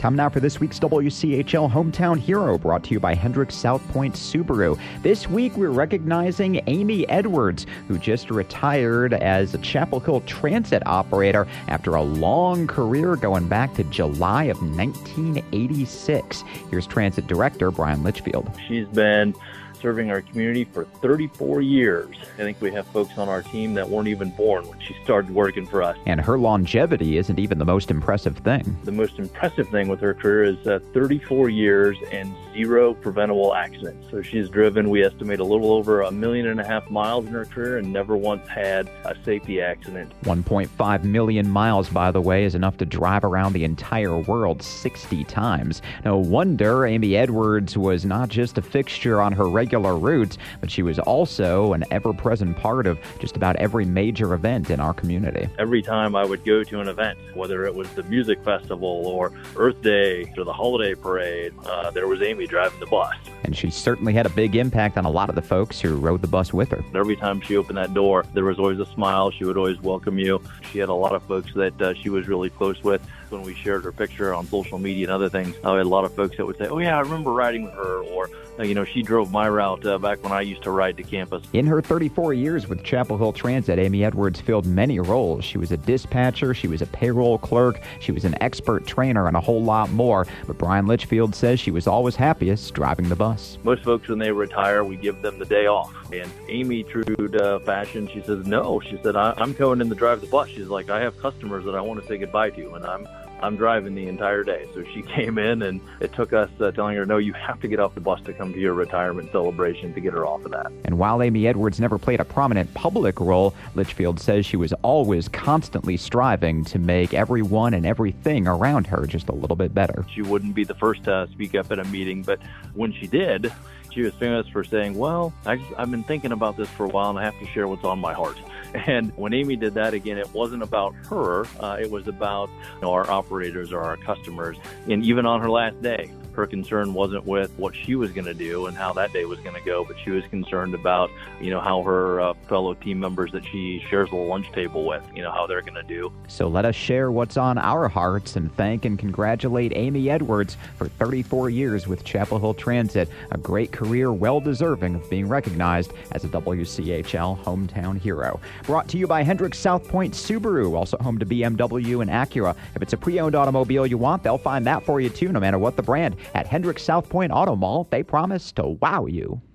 Time now for this week's WCHL Hometown Hero, brought to you by Hendricks South Point Subaru. This week we're recognizing Amy Edwards, who just retired as a Chapel Hill Transit operator after a long career going back to July of 1986. Here's Transit Director Brian Litchfield. She's been serving our community for 34 years. I think we have folks on our team that weren't even born when she started working for us. And her longevity isn't even the most impressive thing. The most impressive thing with her career is 34 years and 0 preventable accidents. So she's driven, we estimate, a little over 1.5 million miles in her career and never once had a safety accident. 1.5 million miles, by the way, is enough to drive around the entire world 60 times. No wonder Amy Edwards was not just a fixture on her regular routes, but she was also an ever-present part of just about every major event in our community. Every time I would go to an event, whether it was the music festival or Earth Day or the holiday parade, there was Amy driving the bus. And she certainly had a big impact on a lot of the folks who rode the bus with her. Every time she opened that door, there was always a smile. She would always welcome you. She had a lot of folks that she was really close with. When we shared her picture on social media and other things, I had a lot of folks that would say, "Oh yeah, I remember riding with her," or she drove my route back when I used to ride to campus. In her 34 years with Chapel Hill Transit, Amy Edwards filled many roles. She was a dispatcher, she was a payroll clerk, she was an expert trainer, and a whole lot more. But Brian Litchfield says she was always happiest driving the bus. Most folks, when they retire, we give them the day off. And Amy, true to fashion, she says, no. She said, I'm going in to drive the bus. She's like, I have customers that I want to say goodbye to, and I'm driving the entire day. So she came in, and it took us telling her, no, you have to get off the bus to come to your retirement celebration, to get her off of that. And while Amy Edwards never played a prominent public role, Litchfield says she was always constantly striving to make everyone and everything around her just a little bit better. She wouldn't be the first to speak up at a meeting, but when she did, she was famous for saying, well, I've been thinking about this for a while, and I have to share what's on my heart. And when Amy did that, again, it wasn't about her. It was about our operators or our customers. And even on her last day, her concern wasn't with what she was going to do and how that day was going to go, but she was concerned about, how her fellow team members that she shares the lunch table with, how they're going to do. So let us share what's on our hearts and thank and congratulate Amy Edwards for 34 years with Chapel Hill Transit, a great career well deserving of being recognized as a WCHL Hometown Hero. Brought to you by Hendricks South Point Subaru, also home to BMW and Acura. If it's a pre-owned automobile you want, they'll find that for you too, no matter what the brand. At Hendricks South Point Auto Mall, they promise to wow you.